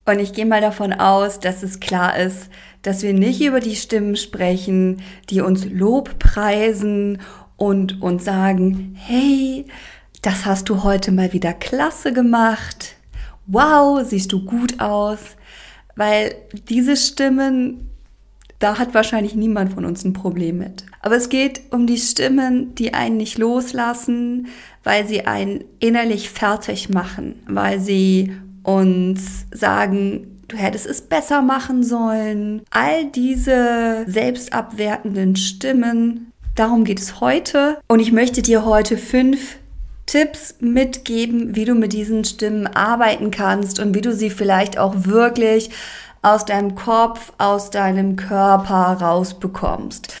Und ich gehe mal davon aus, dass es klar ist, dass wir nicht über die Stimmen sprechen, die uns Lob preisen und uns sagen, hey, das hast du heute mal wieder klasse gemacht. Wow, siehst du gut aus. Weil diese Stimmen, da hat wahrscheinlich niemand von uns ein Problem mit. Aber es geht um die Stimmen, die einen nicht loslassen, weil sie einen innerlich fertig machen, weil sie uns sagen, du hättest es besser machen sollen. All diese selbstabwertenden Stimmen, darum geht es heute. Und ich möchte dir heute 5 Tipps mitgeben, wie du mit diesen Stimmen arbeiten kannst und wie du sie vielleicht auch wirklich aus deinem Kopf, aus deinem Körper rausbekommst.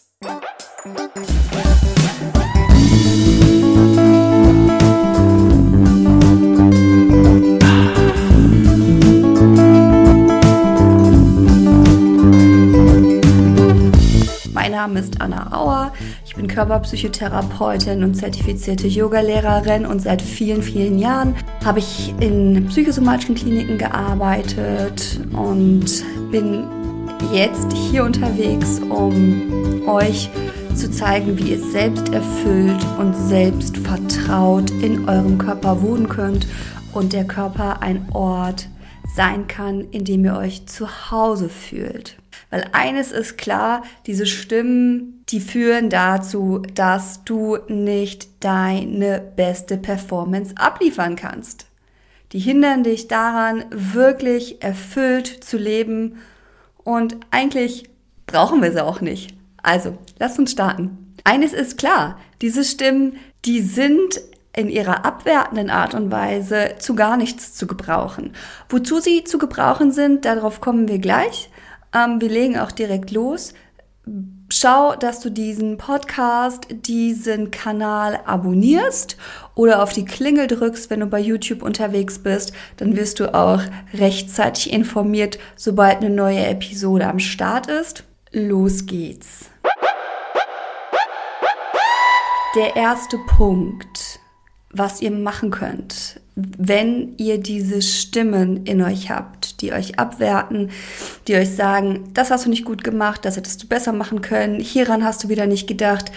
Mein Name ist Anna Auer, ich bin Körperpsychotherapeutin und zertifizierte Yogalehrerin und seit vielen, vielen Jahren habe ich in psychosomatischen Kliniken gearbeitet und bin jetzt hier unterwegs, um euch zu zeigen, wie ihr selbst erfüllt und selbst vertraut in eurem Körper wohnen könnt und der Körper ein Ort sein kann, in dem ihr euch zu Hause fühlt. Weil eines ist klar, diese Stimmen, die führen dazu, dass du nicht deine beste Performance abliefern kannst. Die hindern dich daran, wirklich erfüllt zu leben und eigentlich brauchen wir sie auch nicht. Also, lass uns starten. Eines ist klar, diese Stimmen, die sind in ihrer abwertenden Art und Weise zu gar nichts zu gebrauchen. Wozu sie zu gebrauchen sind, darauf kommen wir gleich. Wir legen auch direkt los. Schau, dass du diesen Podcast, diesen Kanal abonnierst oder auf die Klingel drückst, wenn du bei YouTube unterwegs bist. Dann wirst du auch rechtzeitig informiert, sobald eine neue Episode am Start ist. Los geht's. Der erste Punkt, was ihr machen könnt, wenn ihr diese Stimmen in euch habt, die euch abwerten, die euch sagen, das hast du nicht gut gemacht, das hättest du besser machen können, hieran hast du wieder nicht gedacht.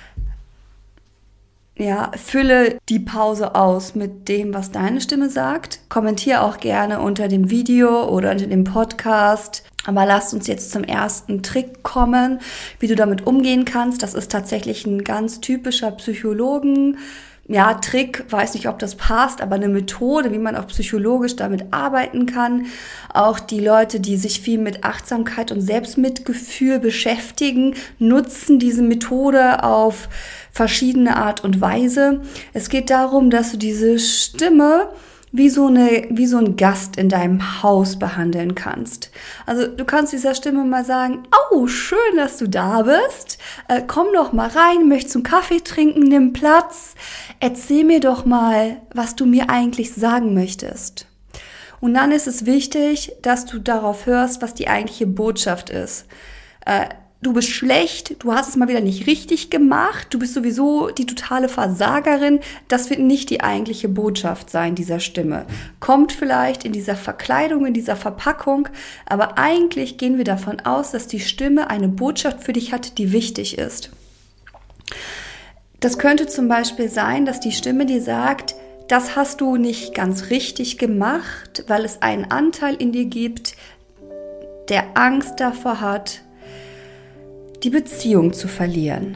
Ja, fülle die Pause aus mit dem, was deine Stimme sagt. Kommentiere auch gerne unter dem Video oder unter dem Podcast. Aber lasst uns jetzt zum ersten Trick kommen, wie du damit umgehen kannst. Das ist tatsächlich ein ganz typischer Trick, weiß nicht, ob das passt, aber eine Methode, wie man auch psychologisch damit arbeiten kann. Auch die Leute, die sich viel mit Achtsamkeit und Selbstmitgefühl beschäftigen, nutzen diese Methode auf verschiedene Art und Weise. Es geht darum, dass du diese Stimme wie so ein Gast in deinem Haus behandeln kannst. Also du kannst dieser Stimme mal sagen, oh, schön, dass du da bist. Komm doch mal rein, möchtest du einen Kaffee trinken, nimm Platz. Erzähl mir doch mal, was du mir eigentlich sagen möchtest. Und dann ist es wichtig, dass du darauf hörst, was die eigentliche Botschaft ist. Du bist schlecht, du hast es mal wieder nicht richtig gemacht, du bist sowieso die totale Versagerin. Das wird nicht die eigentliche Botschaft sein dieser Stimme. Kommt vielleicht in dieser Verkleidung, in dieser Verpackung, aber eigentlich gehen wir davon aus, dass die Stimme eine Botschaft für dich hat, die wichtig ist. Das könnte zum Beispiel sein, dass die Stimme dir sagt, das hast du nicht ganz richtig gemacht, weil es einen Anteil in dir gibt, der Angst davor hat, die Beziehung zu verlieren,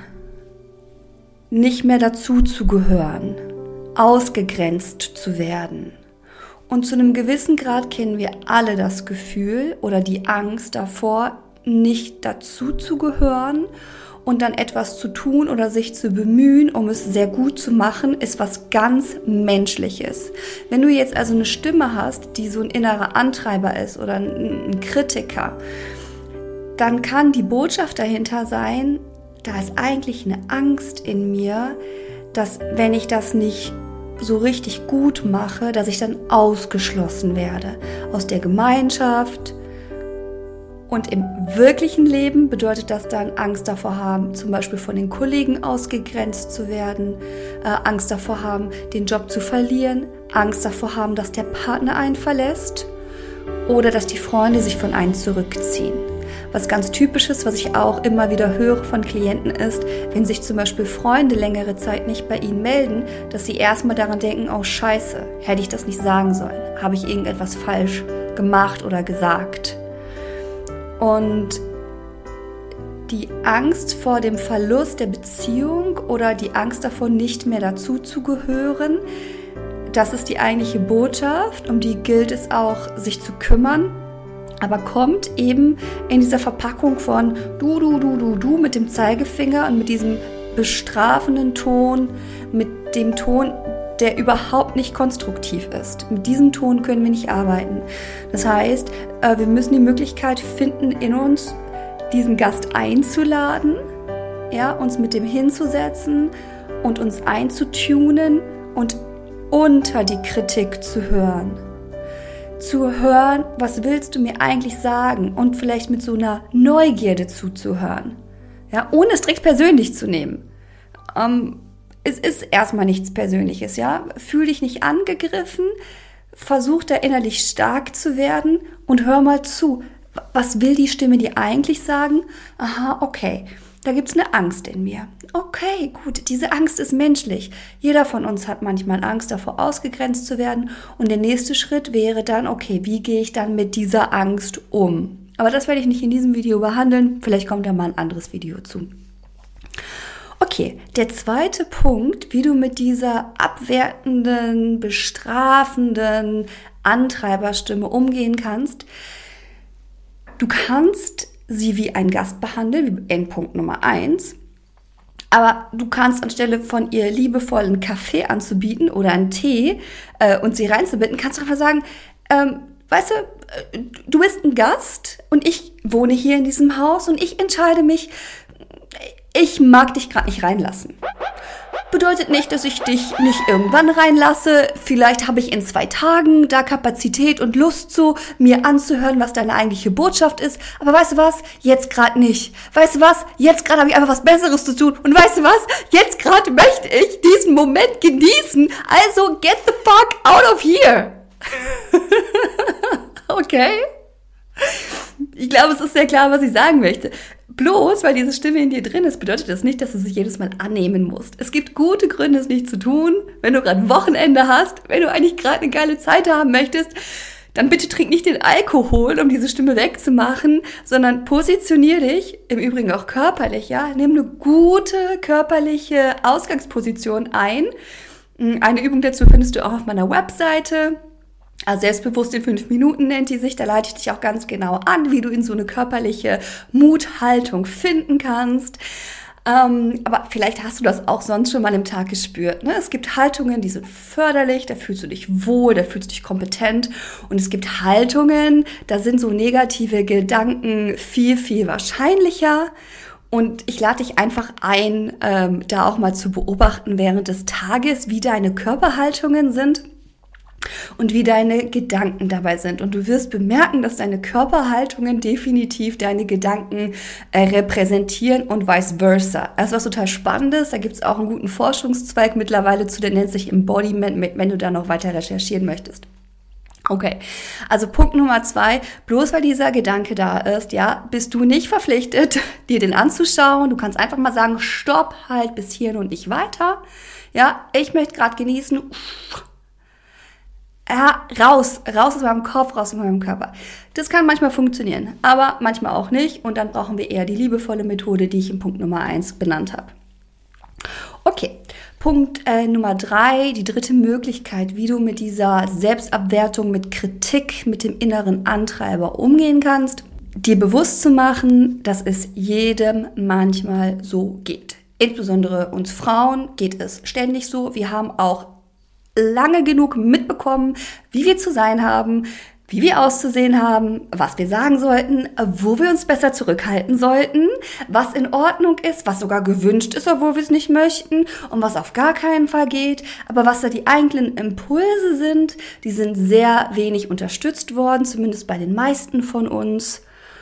nicht mehr dazu zu gehören, ausgegrenzt zu werden. Und zu einem gewissen Grad kennen wir alle das Gefühl oder die Angst davor, nicht dazu zu gehören und dann etwas zu tun oder sich zu bemühen, um es sehr gut zu machen, ist was ganz Menschliches. Wenn du jetzt also eine Stimme hast, die so ein innerer Antreiber ist oder ein Kritiker, dann kann die Botschaft dahinter sein, da ist eigentlich eine Angst in mir, dass wenn ich das nicht so richtig gut mache, dass ich dann ausgeschlossen werde aus der Gemeinschaft. Und im wirklichen Leben bedeutet das dann Angst davor haben, zum Beispiel von den Kollegen ausgegrenzt zu werden, Angst davor haben, den Job zu verlieren, Angst davor haben, dass der Partner einen verlässt. oder dass die Freunde sich von einem zurückziehen. Was ganz typisches, was ich auch immer wieder höre von Klienten ist, wenn sich zum Beispiel Freunde längere Zeit nicht bei ihnen melden, dass sie erstmal daran denken, oh Scheiße, hätte ich das nicht sagen sollen? Habe ich irgendetwas falsch gemacht oder gesagt? Und die Angst vor dem Verlust der Beziehung oder die Angst davor, nicht mehr dazu zu gehören, das ist die eigentliche Botschaft, um die gilt es auch, sich zu kümmern. Aber kommt eben in dieser Verpackung von du mit dem Zeigefinger und mit diesem bestrafenden Ton, mit dem Ton, der überhaupt nicht konstruktiv ist. Mit diesem Ton können wir nicht arbeiten. Das heißt, wir müssen die Möglichkeit finden, in uns diesen Gast einzuladen, ja, uns mit dem hinzusetzen und uns einzutunen und unter die Kritik zu hören. Zu hören, was willst du mir eigentlich sagen und vielleicht mit so einer Neugierde zuzuhören, ja, ohne es direkt persönlich zu nehmen. Es ist erstmal nichts Persönliches, ja. Fühl dich nicht angegriffen, versuch da innerlich stark zu werden und hör mal zu. Was will die Stimme dir eigentlich sagen? Aha, okay. Da gibt's eine Angst in mir. Okay, gut, diese Angst ist menschlich. Jeder von uns hat manchmal Angst davor, ausgegrenzt zu werden. Und der nächste Schritt wäre dann, okay, wie gehe ich dann mit dieser Angst um? Aber das werde ich nicht in diesem Video behandeln. Vielleicht kommt da mal ein anderes Video zu. Okay, der zweite Punkt, wie du mit dieser abwertenden, bestrafenden Antreiberstimme umgehen kannst. Du kannst sie wie ein Gast behandeln, wie Endpunkt Nummer 1. Aber du kannst anstelle von ihr liebevollen Kaffee anzubieten oder einen Tee und sie reinzubitten, kannst du einfach sagen, weißt du, du bist ein Gast und ich wohne hier in diesem Haus und ich entscheide mich, ich mag dich gerade nicht reinlassen. Bedeutet nicht, dass ich dich nicht irgendwann reinlasse. Vielleicht habe ich in 2 Tagen da Kapazität und Lust zu, mir anzuhören, was deine eigentliche Botschaft ist. Aber weißt du was? Jetzt gerade nicht. Weißt du was? Jetzt gerade habe ich einfach was Besseres zu tun. Und weißt du was? Jetzt gerade möchte ich diesen Moment genießen. Also get the fuck out of here. Okay? Ich glaube, es ist sehr klar, was ich sagen möchte. Bloß, weil diese Stimme in dir drin ist, bedeutet das nicht, dass du sich jedes Mal annehmen musst. Es gibt gute Gründe, es nicht zu tun. Wenn du gerade Wochenende hast, wenn du eigentlich gerade eine geile Zeit haben möchtest, dann bitte trink nicht den Alkohol, um diese Stimme wegzumachen, sondern positionier dich, im Übrigen auch körperlich, ja. Nimm eine gute körperliche Ausgangsposition ein. Eine Übung dazu findest du auch auf meiner Webseite. Also selbstbewusst in 5 Minuten nennt die sich, da leite ich dich auch ganz genau an, wie du in so eine körperliche Muthaltung finden kannst. Aber vielleicht hast du das auch sonst schon mal im Tag gespürt. Ne? Es gibt Haltungen, die sind förderlich, da fühlst du dich wohl, da fühlst du dich kompetent. Und es gibt Haltungen, da sind so negative Gedanken viel, viel wahrscheinlicher. Und ich lade dich einfach ein, da auch mal zu beobachten während des Tages, wie deine Körperhaltungen sind. Und wie deine Gedanken dabei sind. Und du wirst bemerken, dass deine Körperhaltungen definitiv deine Gedanken repräsentieren und vice versa. Das ist was total Spannendes. Da gibt es auch einen guten Forschungszweig mittlerweile zu, der nennt sich Embodiment, wenn du da noch weiter recherchieren möchtest. Okay, also Punkt Nummer 2, bloß weil dieser Gedanke da ist, ja, bist du nicht verpflichtet, dir den anzuschauen. Du kannst einfach mal sagen, stopp, halt bis hierhin und nicht weiter. Ja, ich möchte gerade genießen. Ja, raus aus meinem Kopf, raus aus meinem Körper. Das kann manchmal funktionieren, aber manchmal auch nicht. Und dann brauchen wir eher die liebevolle Methode, die ich in Punkt Nummer 1 benannt habe. Okay, Punkt Nummer 3, die dritte Möglichkeit, wie du mit dieser Selbstabwertung, mit Kritik, mit dem inneren Antreiber umgehen kannst. Dir bewusst zu machen, dass es jedem manchmal so geht. Insbesondere uns Frauen geht es ständig so. Wir haben auch lange genug mitbekommen, wie wir zu sein haben, wie wir auszusehen haben, was wir sagen sollten, wo wir uns besser zurückhalten sollten, was in Ordnung ist, was sogar gewünscht ist, obwohl wir es nicht möchten und was auf gar keinen Fall geht. Aber was da die eigentlichen Impulse sind, die sind sehr wenig unterstützt worden, zumindest bei den meisten von uns.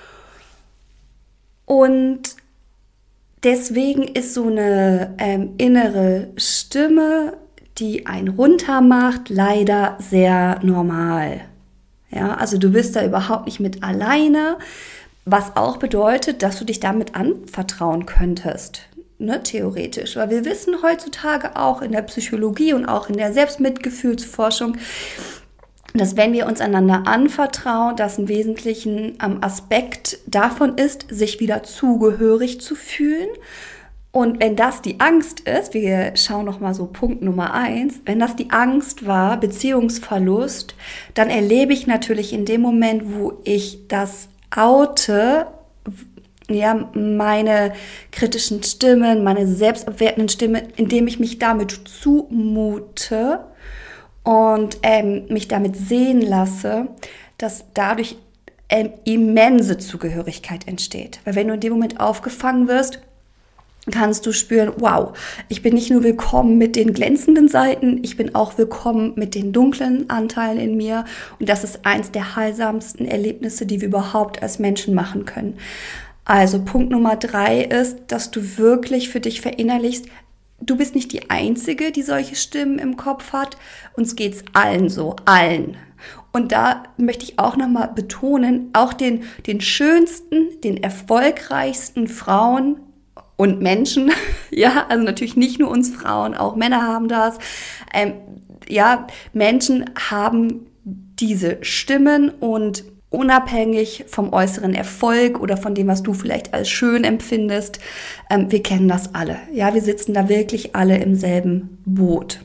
Und deswegen ist so eine innere Stimme, die einen runter macht, leider sehr normal. Ja, also du bist da überhaupt nicht mit alleine, was auch bedeutet, dass du dich damit anvertrauen könntest, ne, theoretisch. Weil wir wissen heutzutage auch in der Psychologie und auch in der Selbstmitgefühlsforschung, dass wenn wir uns einander anvertrauen, das ein wesentlichen Aspekt davon ist, sich wieder zugehörig zu fühlen. Und wenn das die Angst ist, wir schauen nochmal so Punkt Nummer 1, wenn das die Angst war, Beziehungsverlust, dann erlebe ich natürlich in dem Moment, wo ich das oute, ja, meine kritischen Stimmen, meine selbstabwertenden Stimmen, indem ich mich damit zumute und mich damit sehen lasse, dass dadurch immense Zugehörigkeit entsteht. Weil wenn du in dem Moment aufgefangen wirst, kannst du spüren, wow, ich bin nicht nur willkommen mit den glänzenden Seiten, ich bin auch willkommen mit den dunklen Anteilen in mir. Und das ist eins der heilsamsten Erlebnisse, die wir überhaupt als Menschen machen können. Also Punkt Nummer 3 ist, dass du wirklich für dich verinnerlichst, du bist nicht die Einzige, die solche Stimmen im Kopf hat. Uns geht's allen so, allen. Und da möchte ich auch nochmal betonen, auch den schönsten, den erfolgreichsten Frauen und Menschen, ja, also natürlich nicht nur uns Frauen, auch Männer haben das. Ja, Menschen haben diese Stimmen und unabhängig vom äußeren Erfolg oder von dem, was du vielleicht als schön empfindest, wir kennen das alle. Ja, wir sitzen da wirklich alle im selben Boot.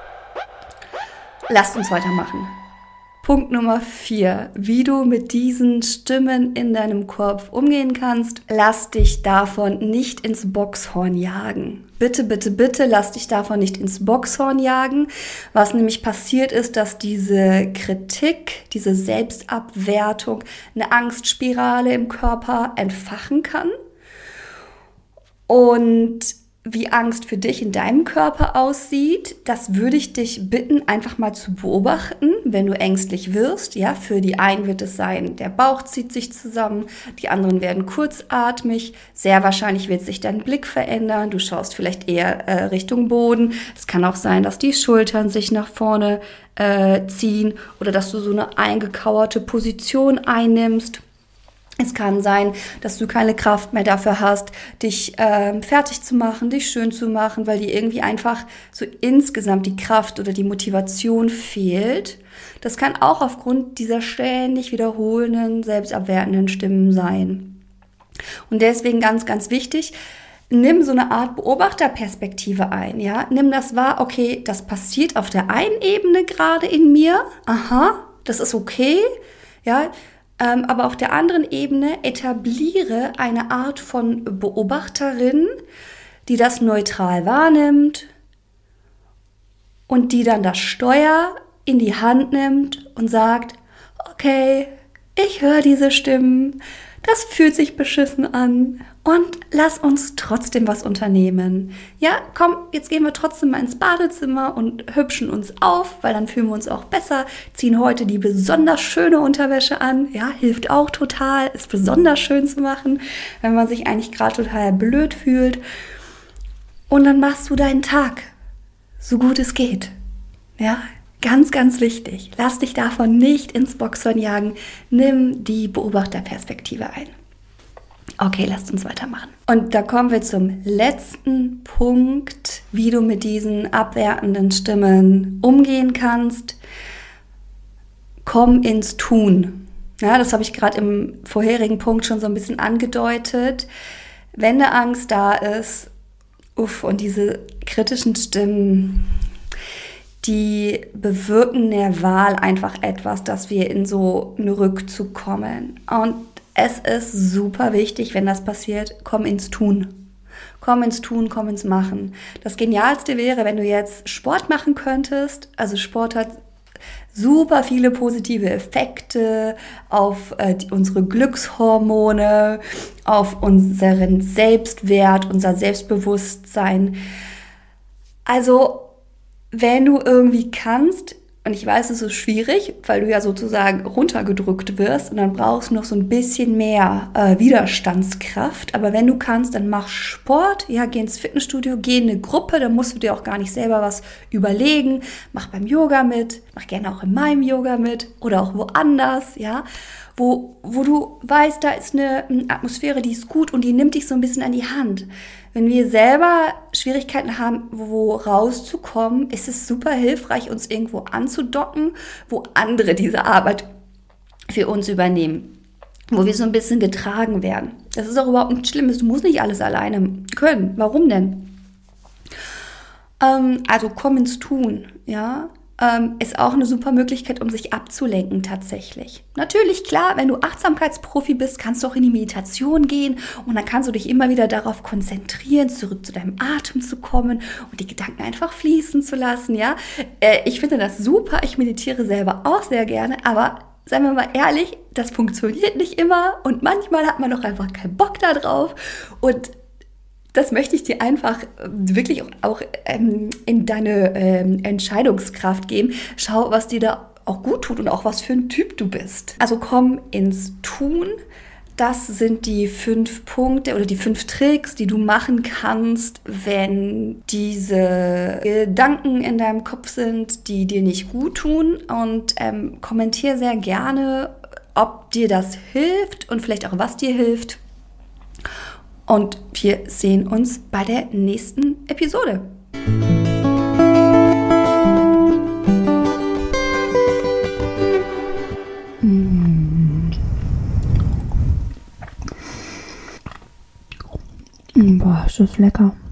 Lasst uns weitermachen. Punkt Nummer 4, wie du mit diesen Stimmen in deinem Kopf umgehen kannst. Lass dich davon nicht ins Boxhorn jagen. Bitte, bitte, bitte lass dich davon nicht ins Boxhorn jagen. Was nämlich passiert ist, dass diese Kritik, diese Selbstabwertung eine Angstspirale im Körper entfachen kann. Und wie Angst für dich in deinem Körper aussieht, das würde ich dich bitten, einfach mal zu beobachten, wenn du ängstlich wirst. Ja, für die einen wird es sein, der Bauch zieht sich zusammen, die anderen werden kurzatmig, sehr wahrscheinlich wird sich dein Blick verändern, du schaust vielleicht eher Richtung Boden. Es kann auch sein, dass die Schultern sich nach vorne ziehen oder dass du so eine eingekauerte Position einnimmst. Es kann sein, dass du keine Kraft mehr dafür hast, dich fertig zu machen, dich schön zu machen, weil dir irgendwie einfach so insgesamt die Kraft oder die Motivation fehlt. Das kann auch aufgrund dieser ständig wiederholenden, selbstabwertenden Stimmen sein. Und deswegen ganz, ganz wichtig, nimm so eine Art Beobachterperspektive ein. Ja? Nimm das wahr, okay, das passiert auf der einen Ebene gerade in mir. Aha, das ist okay. Ja, aber auf der anderen Ebene etabliere eine Art von Beobachterin, die das neutral wahrnimmt und die dann das Steuer in die Hand nimmt und sagt, okay, ich höre diese Stimmen, das fühlt sich beschissen an und lass uns trotzdem was unternehmen. Ja, komm, jetzt gehen wir trotzdem mal ins Badezimmer und hübschen uns auf, weil dann fühlen wir uns auch besser, ziehen heute die besonders schöne Unterwäsche an. Ja, hilft auch total, ist besonders schön zu machen, wenn man sich eigentlich gerade total blöd fühlt. Und dann machst du deinen Tag, so gut es geht. Ja, ganz, ganz wichtig. Lass dich davon nicht ins Boxhorn jagen. Nimm die Beobachterperspektive ein. Okay, lasst uns weitermachen. Und da kommen wir zum letzten Punkt, wie du mit diesen abwertenden Stimmen umgehen kannst. Komm ins Tun. Ja, das habe ich gerade im vorherigen Punkt schon so ein bisschen angedeutet. Wenn eine Angst da ist, und diese kritischen Stimmen, die bewirken der Wahl einfach etwas, dass wir in so einen Rückzug kommen. Und es ist super wichtig, wenn das passiert, komm ins Tun. Komm ins Tun, komm ins Machen. Das Genialste wäre, wenn du jetzt Sport machen könntest. Also Sport hat super viele positive Effekte auf unsere Glückshormone, auf unseren Selbstwert, unser Selbstbewusstsein. Also wenn du irgendwie kannst, Und ich weiß, es ist schwierig, weil du ja sozusagen runtergedrückt wirst und dann brauchst du noch so ein bisschen mehr Widerstandskraft. Aber wenn du kannst, dann mach Sport, ja, geh ins Fitnessstudio, geh in eine Gruppe, dann musst du dir auch gar nicht selber was überlegen. Mach beim Yoga mit, mach gerne auch in meinem Yoga mit oder auch woanders, ja. Wo du weißt, da ist eine Atmosphäre, die ist gut und die nimmt dich so ein bisschen an die Hand. Wenn wir selber Schwierigkeiten haben, wo rauszukommen, ist es super hilfreich, uns irgendwo anzudocken, wo andere diese Arbeit für uns übernehmen, wo wir so ein bisschen getragen werden. Das ist auch überhaupt nichts Schlimmes, du musst nicht alles alleine können. Warum denn? Also komm ins Tun, ja. Ist auch eine super Möglichkeit, um sich abzulenken tatsächlich. Natürlich, klar, wenn du Achtsamkeitsprofi bist, kannst du auch in die Meditation gehen und dann kannst du dich immer wieder darauf konzentrieren, zurück zu deinem Atem zu kommen und die Gedanken einfach fließen zu lassen, ja. Ich finde das super, ich meditiere selber auch sehr gerne, aber seien wir mal ehrlich, das funktioniert nicht immer und manchmal hat man doch einfach keinen Bock da drauf und das möchte ich dir einfach wirklich auch in deine Entscheidungskraft geben. Schau, was dir da auch gut tut und auch was für ein Typ du bist. Also komm ins Tun. Das sind die 5 Punkte oder die 5 Tricks, die du machen kannst, wenn diese Gedanken in deinem Kopf sind, die dir nicht gut tun. Und kommentiere sehr gerne, ob dir das hilft und vielleicht auch, was dir hilft. Und wir sehen uns bei der nächsten Episode. Boah, ist das lecker.